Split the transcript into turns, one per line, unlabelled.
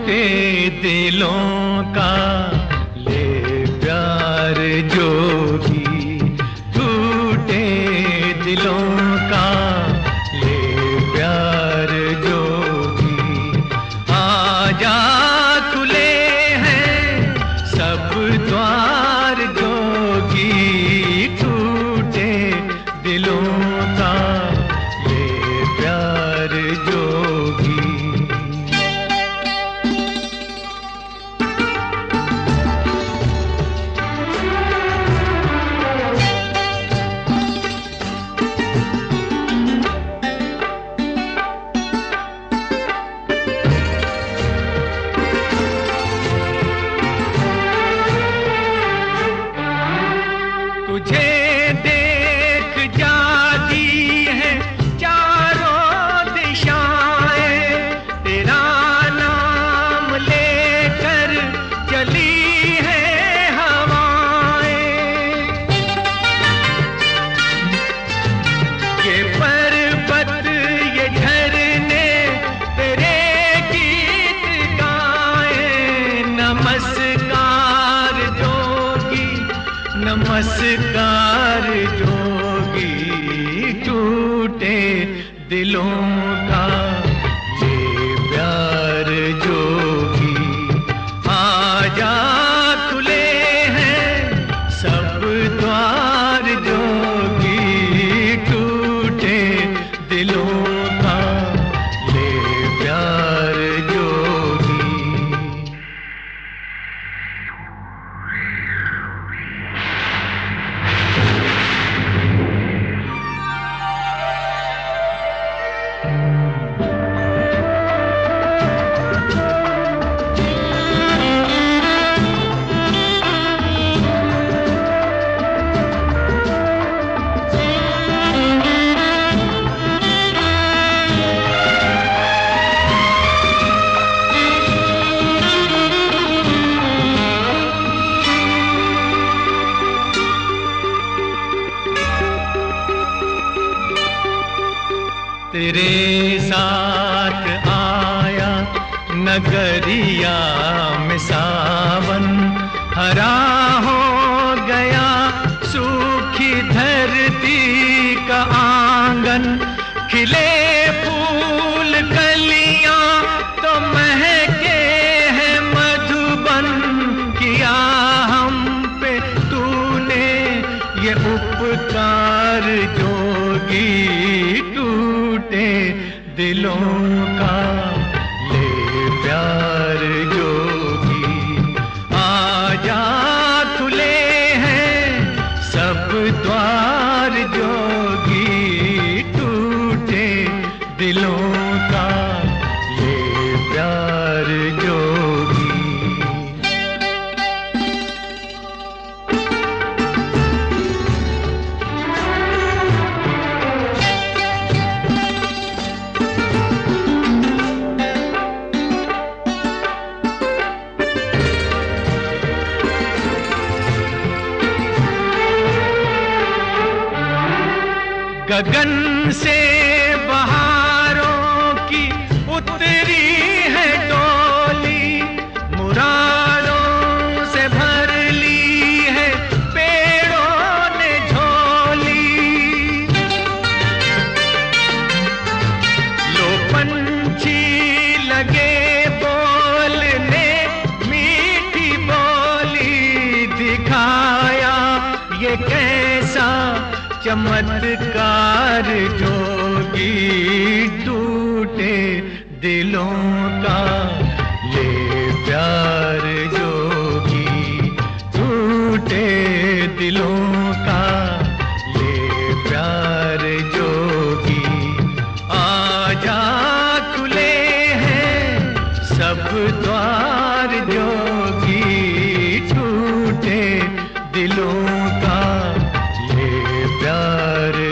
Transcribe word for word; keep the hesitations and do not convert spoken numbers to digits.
टूटे दिलों का ले प्यार जोगी, टूटे दिलों का ले प्यार जोगी। आजा खुले हैं सब द्वार जोगी, टूटे दिलों का ले प्यार जोगी। तुझे देख जागी है चारों दिशाएं, तेरा नाम लेकर चली है हवाएं। ये पर्वत ये झरने तेरे गीत गाएं। नमस्कार जोगी, नमस्कार जोगी, टूटे दिलों का ये प्यार जोगी। आजा खुले हैं सब द्वार जोगी, टूटे दिलों का ये प्यार जोगी। तेरे साथ आया नगरिया में सावन, हरा हो गया सूखी धरती का आंगन। खिले फूल कलियां तो महके हैं मधुबन, किया हम पे तूने ये उपकार जोगी, टूटे दिलों का ले प्यार जोगी। आजा खुले हैं सब द्वार जोगी, टूटे दिलों का ले प्यार जोगी। गगन से बहारों की उतरी है डोली, मुरादों से भर ली है पेड़ों ने झोली। लो पंछी लगे बोलने मीठी बोली, दिखाया ये कैसा चमत्कार जोगी, टूटे दिलों का ले प्यार जोगी, टूटे दिलों का ले प्यार जोगी। आजा खुले हैं सब द्वार जोगी, टूटे दिलों का ये प्यार